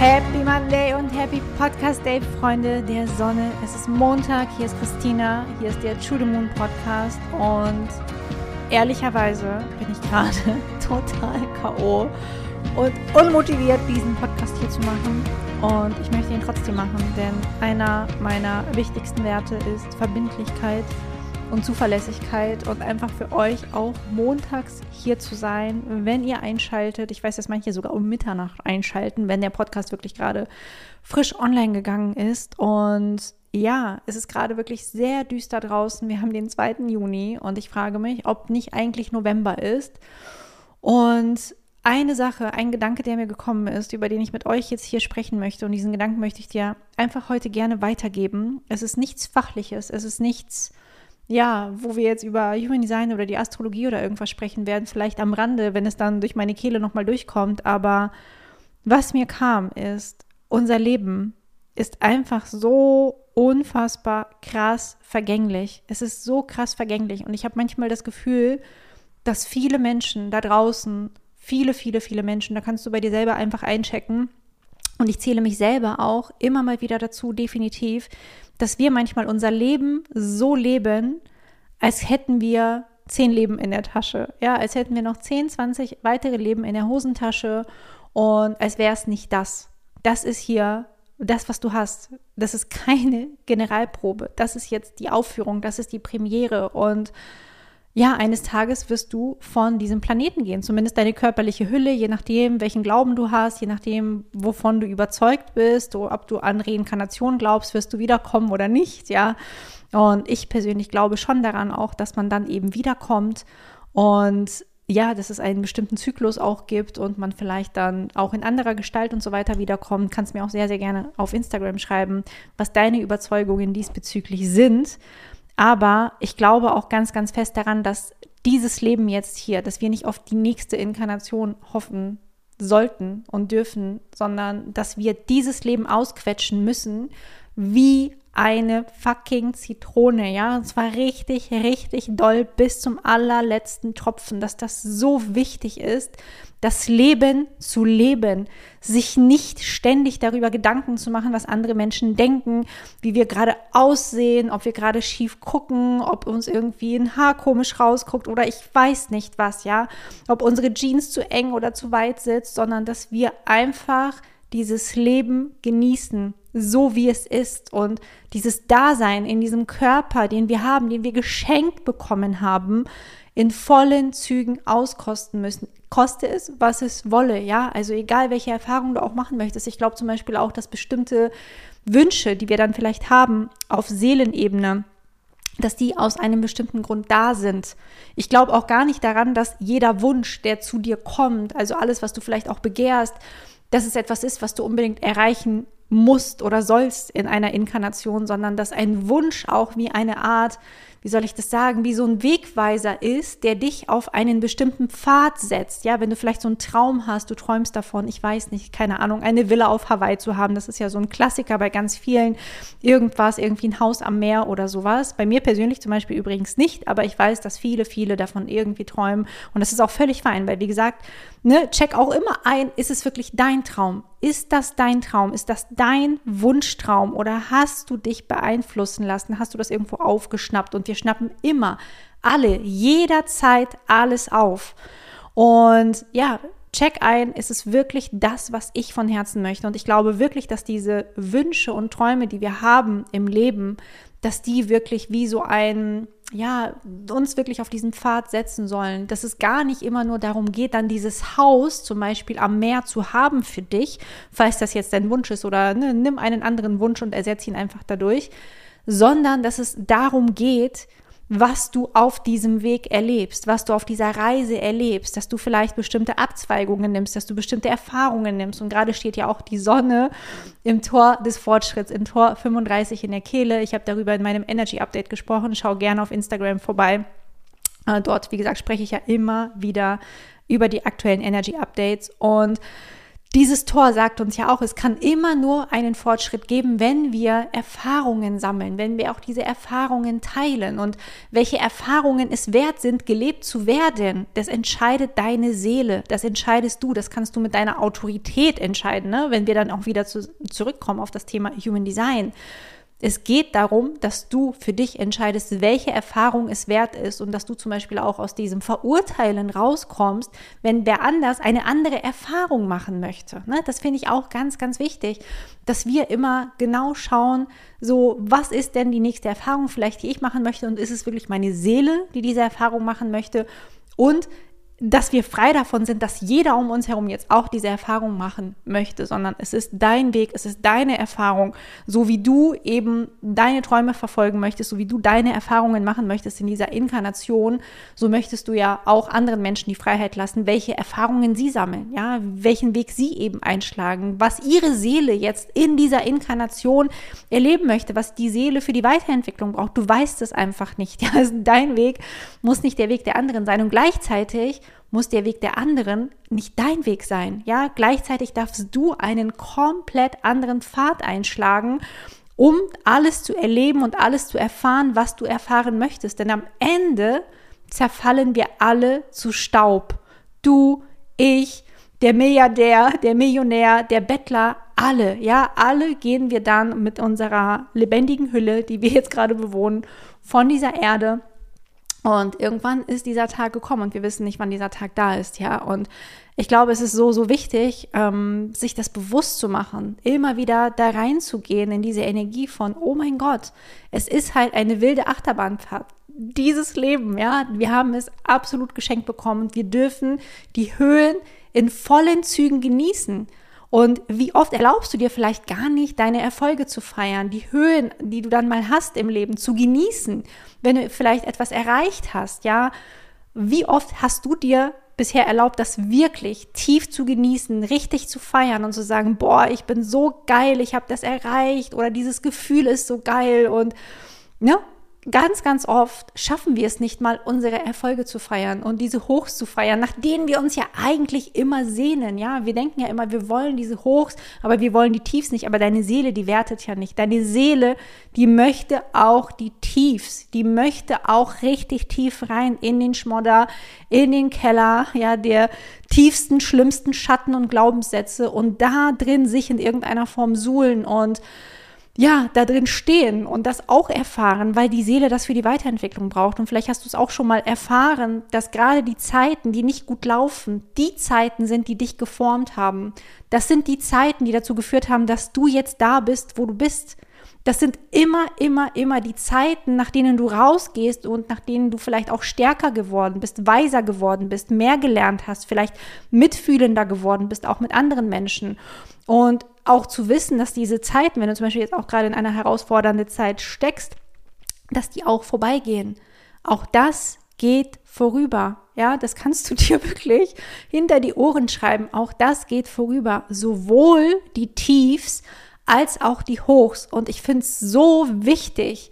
Happy Monday und Happy Podcast Day, Freunde der Sonne. Es ist Montag, hier ist Christina, hier ist der True the Moon Podcast und ehrlicherweise bin ich gerade total K.O. und unmotiviert, diesen Podcast hier zu machen. Und ich möchte ihn trotzdem machen, denn einer meiner wichtigsten Werte ist Verbindlichkeit und Zuverlässigkeit und einfach für euch auch montags hier zu sein, wenn ihr einschaltet. Ich weiß, dass manche sogar um Mitternacht einschalten, wenn der Podcast wirklich gerade frisch online gegangen ist. Und ja, es ist gerade wirklich sehr düster draußen. Wir haben den 2. Juni und ich frage mich, ob nicht eigentlich November ist. Und eine Sache, ein Gedanke, der mir gekommen ist, über den ich mit euch jetzt hier sprechen möchte, und diesen Gedanken möchte ich dir einfach heute gerne weitergeben. Es ist nichts Fachliches, es ist nichts, wo wir jetzt über Human Design oder die Astrologie oder irgendwas sprechen werden, vielleicht am Rande, wenn es dann durch meine Kehle nochmal durchkommt. Aber was mir kam, ist, unser Leben ist einfach so unfassbar krass vergänglich. Es ist so krass vergänglich. Und ich habe manchmal das Gefühl, dass viele Menschen da draußen, viele Menschen, da kannst du bei dir selber einfach einchecken, und ich zähle mich selber auch immer mal wieder dazu, definitiv, dass wir manchmal unser Leben so leben, als hätten wir 10 Leben in der Tasche. Ja, als hätten wir noch 10, 20 weitere Leben in der Hosentasche und als wäre es nicht das. Das ist hier das, was du hast. Das ist keine Generalprobe. Das ist jetzt die Aufführung, das ist die Premiere und ja, eines Tages wirst du von diesem Planeten gehen, zumindest deine körperliche Hülle, je nachdem, welchen Glauben du hast, je nachdem, wovon du überzeugt bist, oder ob du an Reinkarnation glaubst, wirst du wiederkommen oder nicht, ja. Und ich persönlich glaube schon daran auch, dass man dann eben wiederkommt und ja, dass es einen bestimmten Zyklus auch gibt und man vielleicht dann auch in anderer Gestalt und so weiter wiederkommt. Kannst mir auch sehr, sehr gerne auf Instagram schreiben, was deine Überzeugungen diesbezüglich sind. Aber ich glaube auch ganz, ganz fest daran, dass dieses Leben jetzt hier, dass wir nicht auf die nächste Inkarnation hoffen sollten und dürfen, sondern dass wir dieses Leben ausquetschen müssen, wie eine fucking Zitrone, ja, und zwar richtig, richtig doll bis zum allerletzten Tropfen, dass das so wichtig ist, das Leben zu leben, sich nicht ständig darüber Gedanken zu machen, was andere Menschen denken, wie wir gerade aussehen, ob wir gerade schief gucken, ob uns irgendwie ein Haar komisch rausguckt oder ich weiß nicht was, ja, ob unsere Jeans zu eng oder zu weit sitzt, sondern dass wir einfach dieses Leben genießen, so wie es ist und dieses Dasein in diesem Körper, den wir haben, den wir geschenkt bekommen haben, in vollen Zügen auskosten müssen. Koste es, was es wolle, ja, also egal, welche Erfahrung du auch machen möchtest. Ich glaube zum Beispiel auch, dass bestimmte Wünsche, die wir dann vielleicht haben auf Seelenebene, dass die aus einem bestimmten Grund da sind. Ich glaube auch gar nicht daran, dass jeder Wunsch, der zu dir kommt, also alles, was du vielleicht auch begehrst, dass es etwas ist, was du unbedingt erreichen musst oder sollst in einer Inkarnation, sondern dass ein Wunsch auch wie eine Art, wie soll ich das sagen, wie so ein Wegweiser ist, der dich auf einen bestimmten Pfad setzt. Ja, wenn du vielleicht so einen Traum hast, du träumst davon, ich weiß nicht, keine Ahnung, eine Villa auf Hawaii zu haben, das ist ja so ein Klassiker bei ganz vielen, irgendwie ein Haus am Meer oder sowas. Bei mir persönlich zum Beispiel übrigens nicht, aber ich weiß, dass viele davon irgendwie träumen und das ist auch völlig fein, weil wie gesagt, check auch immer ein, ist es wirklich dein Traum? Ist das dein Traum? Ist das dein Wunschtraum? Oder hast du dich beeinflussen lassen? Hast du das irgendwo aufgeschnappt? Und wir schnappen immer, alle, jederzeit alles auf. Und ja, check ein, ist es wirklich das, was ich von Herzen möchte? Und ich glaube wirklich, dass diese Wünsche und Träume, die wir haben im Leben, dass die wirklich wie so uns wirklich auf diesen Pfad setzen sollen, dass es gar nicht immer nur darum geht, dann dieses Haus zum Beispiel am Meer zu haben für dich, falls das jetzt dein Wunsch ist oder nimm einen anderen Wunsch und ersetze ihn einfach dadurch, sondern dass es darum geht, was du auf diesem Weg erlebst, was du auf dieser Reise erlebst, dass du vielleicht bestimmte Abzweigungen nimmst, dass du bestimmte Erfahrungen nimmst. Und gerade steht ja auch die Sonne im Tor des Fortschritts, im Tor 35 in der Kehle. Ich habe darüber in meinem Energy Update gesprochen. Schau gerne auf Instagram vorbei. Dort, wie gesagt, spreche ich ja immer wieder über die aktuellen Energy Updates. Und dieses Tor sagt uns ja auch, es kann immer nur einen Fortschritt geben, wenn wir Erfahrungen sammeln, wenn wir auch diese Erfahrungen teilen. Und welche Erfahrungen es wert sind, gelebt zu werden, das entscheidet deine Seele, das entscheidest du, das kannst du mit deiner Autorität entscheiden, ne? Wenn wir dann auch wieder zurückkommen auf das Thema Human Design. Es geht darum, dass du für dich entscheidest, welche Erfahrung es wert ist und dass du zum Beispiel auch aus diesem Verurteilen rauskommst, wenn wer anders eine andere Erfahrung machen möchte. Ne? Das finde ich auch ganz, ganz wichtig, dass wir immer genau schauen, so was ist denn die nächste Erfahrung vielleicht, die ich machen möchte und ist es wirklich meine Seele, die diese Erfahrung machen möchte und dass wir frei davon sind, dass jeder um uns herum jetzt auch diese Erfahrung machen möchte, sondern es ist dein Weg, es ist deine Erfahrung, so wie du eben deine Träume verfolgen möchtest, so wie du deine Erfahrungen machen möchtest in dieser Inkarnation, so möchtest du ja auch anderen Menschen die Freiheit lassen, welche Erfahrungen sie sammeln, ja, welchen Weg sie eben einschlagen, was ihre Seele jetzt in dieser Inkarnation erleben möchte, was die Seele für die Weiterentwicklung braucht. Du weißt es einfach nicht, ja, also dein Weg muss nicht der Weg der anderen sein und gleichzeitig muss der Weg der anderen nicht dein Weg sein. Ja, gleichzeitig darfst du einen komplett anderen Pfad einschlagen, um alles zu erleben und alles zu erfahren, was du erfahren möchtest. Denn am Ende zerfallen wir alle zu Staub. Du, ich, der Milliardär, der Millionär, der Bettler, alle. Ja, alle gehen wir dann mit unserer lebendigen Hülle, die wir jetzt gerade bewohnen, von dieser Erde. Und irgendwann ist dieser Tag gekommen und wir wissen nicht, wann dieser Tag da ist, ja. Und ich glaube, es ist so, so wichtig, sich das bewusst zu machen, immer wieder da reinzugehen in diese Energie von, oh mein Gott, es ist halt eine wilde Achterbahnfahrt. Dieses Leben, ja, wir haben es absolut geschenkt bekommen und wir dürfen die Höhen in vollen Zügen genießen. Und wie oft erlaubst du dir vielleicht gar nicht, deine Erfolge zu feiern, die Höhen, die du dann mal hast im Leben, zu genießen, wenn du vielleicht etwas erreicht hast, ja? Wie oft hast du dir bisher erlaubt, das wirklich tief zu genießen, richtig zu feiern und zu sagen, boah, ich bin so geil, ich habe das erreicht oder dieses Gefühl ist so geil und ne? Ganz, ganz oft schaffen wir es nicht mal, unsere Erfolge zu feiern und diese Hochs zu feiern, nach denen wir uns ja eigentlich immer sehnen, ja. Wir denken ja immer, wir wollen diese Hochs, aber wir wollen die Tiefs nicht. Aber deine Seele, die wertet ja nicht. Deine Seele, die möchte auch die Tiefs, die möchte auch richtig tief rein in den Schmodder, in den Keller, ja, der tiefsten, schlimmsten Schatten und Glaubenssätze und da drin sich in irgendeiner Form suhlen und ja, da drin stehen und das auch erfahren, weil die Seele das für die Weiterentwicklung braucht. Und vielleicht hast du es auch schon mal erfahren, dass gerade die Zeiten, die nicht gut laufen, die Zeiten sind, die dich geformt haben. Das sind die Zeiten, die dazu geführt haben, dass du jetzt da bist, wo du bist. Das sind immer die Zeiten, nach denen du rausgehst und nach denen du vielleicht auch stärker geworden bist, weiser geworden bist, mehr gelernt hast, vielleicht mitfühlender geworden bist, auch mit anderen Menschen. Und auch zu wissen, dass diese Zeiten, wenn du zum Beispiel jetzt auch gerade in einer herausfordernden Zeit steckst, dass die auch vorbeigehen. Auch das geht vorüber. Ja, das kannst du dir wirklich hinter die Ohren schreiben. Auch das geht vorüber. Sowohl die Tiefs als auch die Hochs. Und ich finde es so wichtig,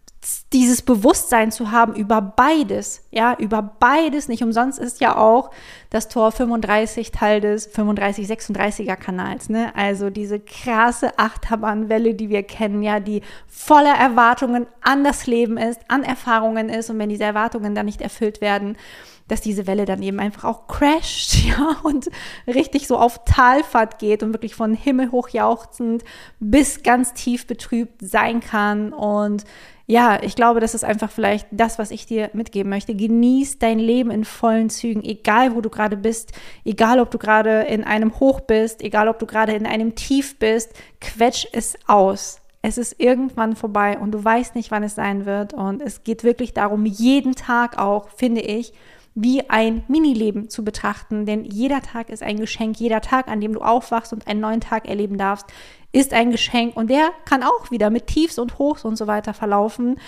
dieses Bewusstsein zu haben über beides, ja, über beides. Nicht umsonst ist ja auch das Tor 35 Teil des 35-36er Kanals, ne? Also diese krasse Achterbahnwelle, die wir kennen, ja, die voller Erwartungen an das Leben ist, an Erfahrungen ist und wenn diese Erwartungen dann nicht erfüllt werden, dass diese Welle dann eben einfach auch crasht, ja, und richtig so auf Talfahrt geht und wirklich von Himmel hoch jauchzend bis ganz tief betrübt sein kann. Und ja, ich glaube, das ist einfach vielleicht das, was ich dir mitgeben möchte. Genieß dein Leben in vollen Zügen, egal wo du gerade bist, egal ob du gerade in einem Hoch bist, egal ob du gerade in einem Tief bist, quetsch es aus. Es ist irgendwann vorbei und du weißt nicht, wann es sein wird. Und es geht wirklich darum, jeden Tag auch, finde ich, wie ein Minileben zu betrachten, denn jeder Tag ist ein Geschenk, jeder Tag, an dem du aufwachst und einen neuen Tag erleben darfst, ist ein Geschenk und der kann auch wieder mit Tiefs und Hochs und so weiter verlaufen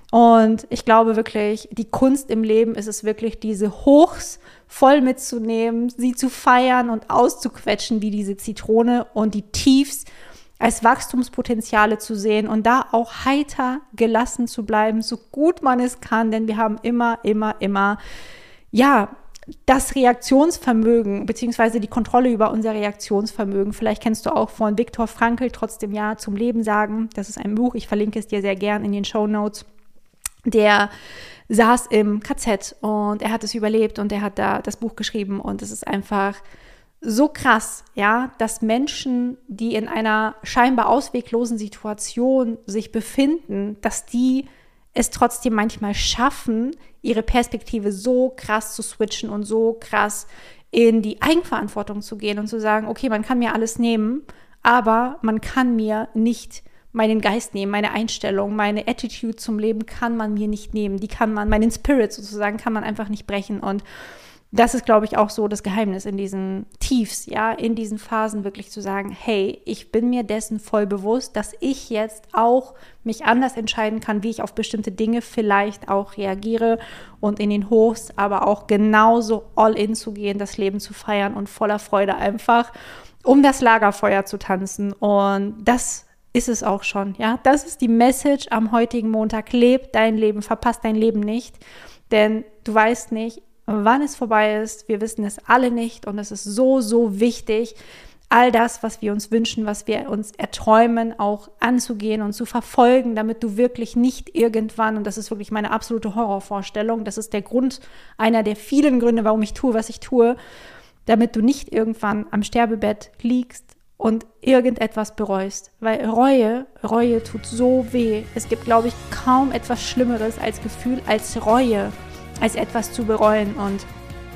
und ich glaube wirklich, die Kunst im Leben ist es wirklich, diese Hochs voll mitzunehmen, sie zu feiern und auszuquetschen wie diese Zitrone und die Tiefs als Wachstumspotenziale zu sehen und da auch heiter gelassen zu bleiben, so gut man es kann, denn wir haben immer das Reaktionsvermögen beziehungsweise die Kontrolle über unser Reaktionsvermögen. Vielleicht kennst du auch von Viktor Frankl, Trotzdem Ja zum Leben sagen. Das ist ein Buch, ich verlinke es dir sehr gern in den Shownotes. Der saß im KZ und er hat es überlebt und er hat da das Buch geschrieben und es ist einfach so krass, ja, dass Menschen, die in einer scheinbar ausweglosen Situation sich befinden, dass die es trotzdem manchmal schaffen, ihre Perspektive so krass zu switchen und so krass in die Eigenverantwortung zu gehen und zu sagen, okay, man kann mir alles nehmen, aber man kann mir nicht meinen Geist nehmen, meine Einstellung, meine Attitude zum Leben kann man mir nicht nehmen. Die kann man, meinen Spirit sozusagen, kann man einfach nicht brechen. Und das ist, glaube ich, auch so das Geheimnis in diesen Tiefs, ja, in diesen Phasen wirklich zu sagen, hey, ich bin mir dessen voll bewusst, dass ich jetzt auch mich anders entscheiden kann, wie ich auf bestimmte Dinge vielleicht auch reagiere und in den Hochs, aber auch genauso all in zu gehen, das Leben zu feiern und voller Freude einfach um das Lagerfeuer zu tanzen. Und das ist es auch schon, ja. Das ist die Message am heutigen Montag. Leb dein Leben, verpasst dein Leben nicht, denn du weißt nicht, wann es vorbei ist. Wir wissen es alle nicht und es ist so, so wichtig, all das, was wir uns wünschen, was wir uns erträumen, auch anzugehen und zu verfolgen, damit du wirklich nicht irgendwann, und das ist wirklich meine absolute Horrorvorstellung, das ist der Grund, einer der vielen Gründe, warum ich tue, was ich tue, damit du nicht irgendwann am Sterbebett liegst und irgendetwas bereust. Weil Reue tut so weh. Es gibt, glaube ich, kaum etwas Schlimmeres als Gefühl, als Reue, als etwas zu bereuen. Und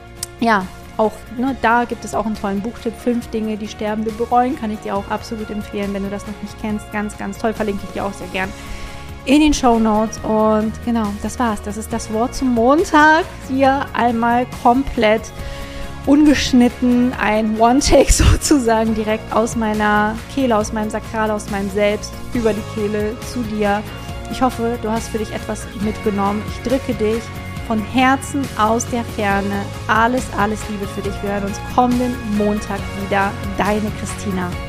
ja, auch da gibt es auch einen tollen Buchtipp, 5 Dinge, die Sterbende bereuen, kann ich dir auch absolut empfehlen, wenn du das noch nicht kennst. Ganz, ganz toll, verlinke ich dir auch sehr gern in den Shownotes. Und genau, das war's. Das ist das Wort zum Montag. Hier einmal komplett ungeschnitten, ein One-Take sozusagen direkt aus meiner Kehle, aus meinem Sakral, aus meinem Selbst, über die Kehle zu dir. Ich hoffe, du hast für dich etwas mitgenommen. Ich drücke dich von Herzen aus der Ferne. Alles, alles Liebe für dich. Wir hören uns kommenden Montag wieder. Deine Christina.